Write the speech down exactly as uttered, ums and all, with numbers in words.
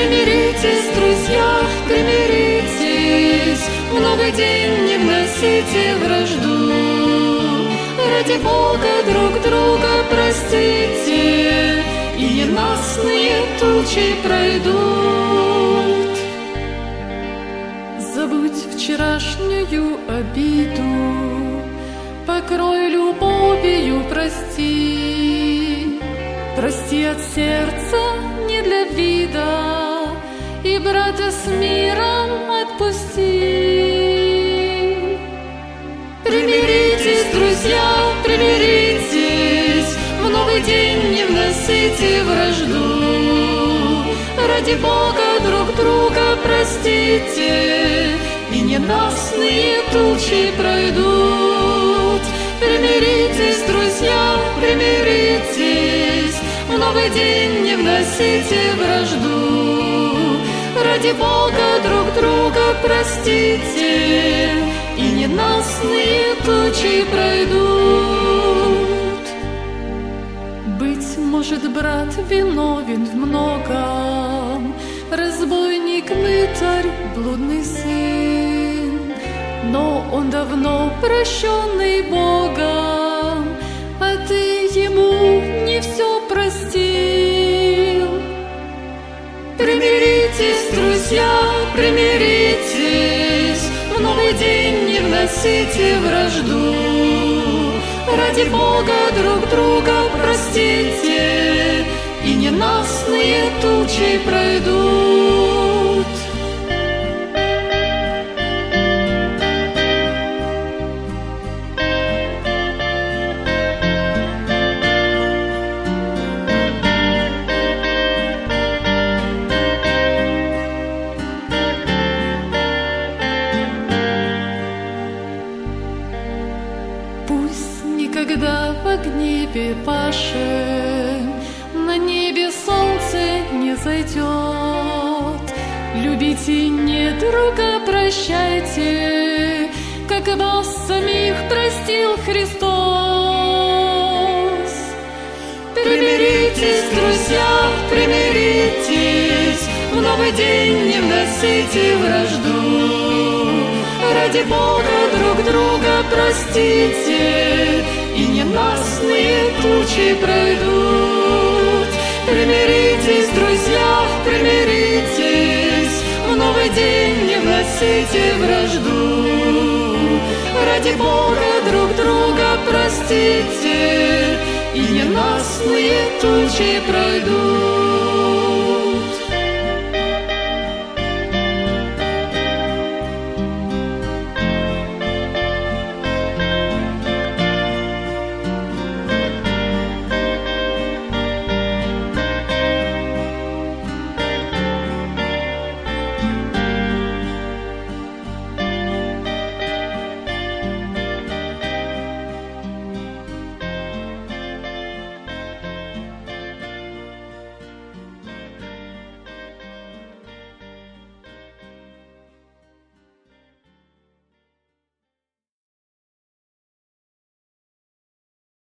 Примиритесь, друзья, примиритесь, в новый день не вносите вражду. Ради Бога друг друга простите, и ненастные тучи пройдут. Забудь вчерашнюю обиду, покрой любовью, прости. Прости от сердца, не для вида, и брата с миром отпусти. Примиритесь, друзья, примиритесь, в новый день не вносите вражду. Ради Бога друг друга простите, и ненастные тучи пройдут. Примиритесь, друзья, примиритесь, в новый день не вносите вражду. Ради Бога друг друга простите, и ненастные тучи пройдут. Быть может, брат виновен в многом, разбойник, мытарь, блудный сын, но он давно прощенный Богом, а ты ему не все простил. Примиритесь, друзья, примиритесь, в новый день не вносите вражду. Ради Бога друг друга простите, и ненастные тучи пройдут. Когда в гневе пашем, на небе солнце не зайдет. Любите недруга, прощайте, как вас самих простил Христос. Примиритесь, друзья, примиритесь, в новый день не вносите вражду. Ради Бога друг друга простите, и ненастные тучи пройдут. Примиритесь, друзья, примиритесь, в новый день не вносите вражду. Ради Бога друг друга простите, и ненастные тучи пройдут.